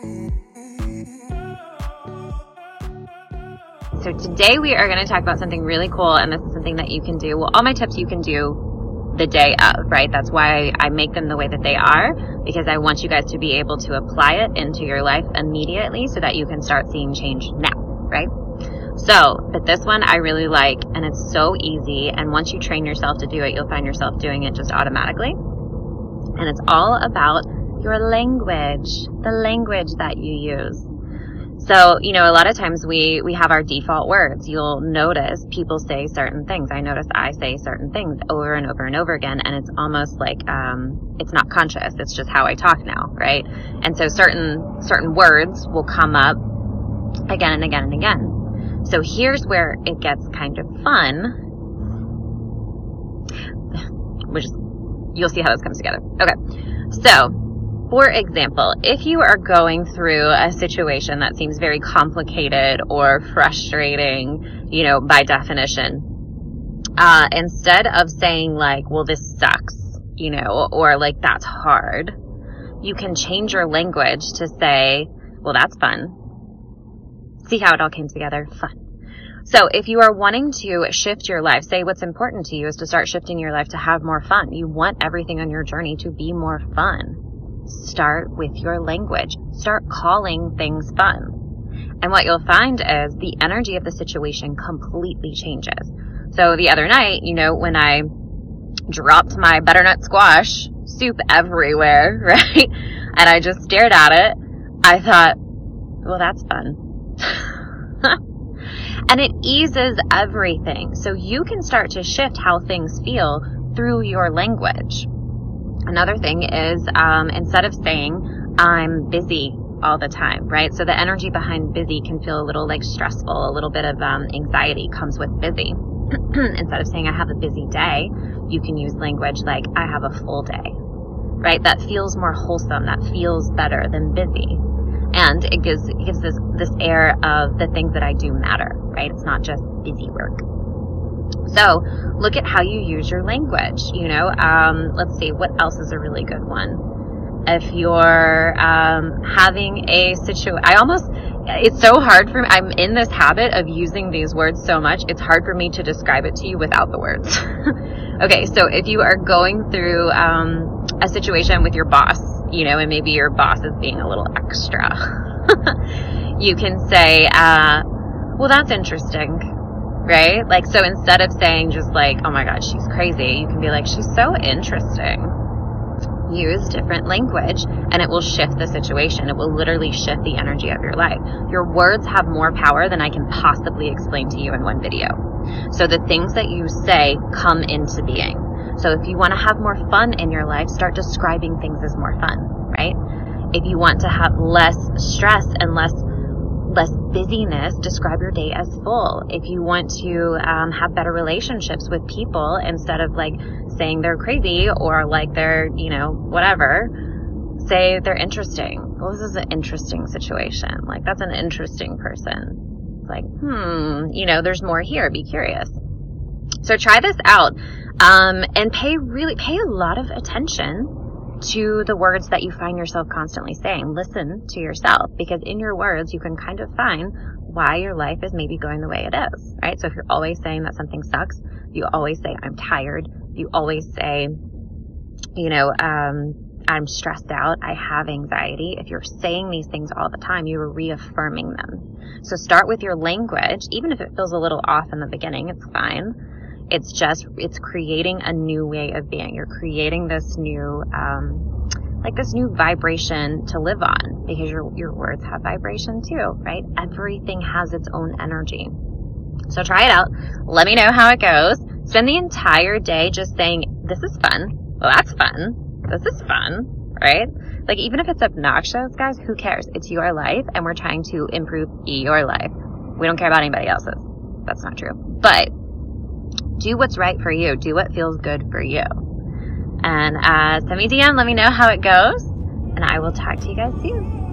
So today we are going to talk about something really cool, and this is something that you can do. Well, all my tips you can do the day of, right? That's why I make them the way that they are, because I want you guys to be able to apply it into your life immediately so that you can start seeing change now, right? So, but this one I really like, and it's so easy, and once you train yourself to do it, you'll find yourself doing it just automatically. And it's all about your language, the language that you use. So, a lot of times we have our default words. You'll notice people say certain things. I notice I say certain things over and over and over again, and it's almost like it's not conscious. It's just how I talk now, right? And so certain words will come up again and again and again. So here's where it gets kind of fun, which is, you'll see how this comes together. Okay, so for example, if you are going through a situation that seems very complicated or frustrating, by definition, instead of saying like, well, this sucks, or like, that's hard, you can change your language to say, well, that's fun. See how it all came together? Fun. So if you are wanting to shift your life, say what's important to you is to start shifting your life to have more fun. You want everything on your journey to be more fun. Start with your language. Start calling things fun. And what you'll find is the energy of the situation completely changes. So the other night, when I dropped my butternut squash soup everywhere, right? And I just stared at it, I thought, well, that's fun. And it eases everything. So you can start to shift how things feel through your language. Another thing is, instead of saying, I'm busy all the time, right? So the energy behind busy can feel a little like stressful, a little bit of anxiety comes with busy. Instead of saying I have a busy day, you can use language like I have a full day, right? That feels more wholesome, that feels better than busy. And it gives this air of the things that I do matter, right? It's not just busy work. So look at how you use your language, let's see, what else is a really good one? If you're having a situation, it's so hard for me, I'm in this habit of using these words so much, it's hard for me to describe it to you without the words. Okay, so if you are going through a situation with your boss, and maybe your boss is being a little extra, you can say, well, that's interesting. Right? Like, so instead of saying just like, oh my God, she's crazy, you can be like, she's so interesting. Use different language and it will shift the situation. It will literally shift the energy of your life. Your words have more power than I can possibly explain to you in one video. So the things that you say come into being. So if you want to have more fun in your life, start describing things as more fun, right? If you want to have less stress and less busyness, describe your day as full. If you want to have better relationships with people, instead of like saying they're crazy or like they're, whatever, say they're interesting. Well, this is an interesting situation. Like, that's an interesting person. It's like, there's more here. Be curious. So try this out and pay a lot of attention to the words that you find yourself constantly saying. Listen to yourself, because in your words, you can kind of find why your life is maybe going the way it is, right? So if you're always saying that something sucks, you always say, I'm tired. You always say, I'm stressed out. I have anxiety. If you're saying these things all the time, you're reaffirming them. So start with your language. Even if it feels a little off in the beginning, it's fine. It's creating a new way of being. You're creating this new, this new vibration to live on, because your words have vibration too, right? Everything has its own energy. So try it out. Let me know how it goes. Spend the entire day just saying, this is fun. Well, that's fun. This is fun, right? Like, even if it's obnoxious, guys, who cares? It's your life, and we're trying to improve your life. We don't care about anybody else's. That's not true. But do what's right for you. Do what feels good for you. And send me a DM. Let me know how it goes. And I will talk to you guys soon.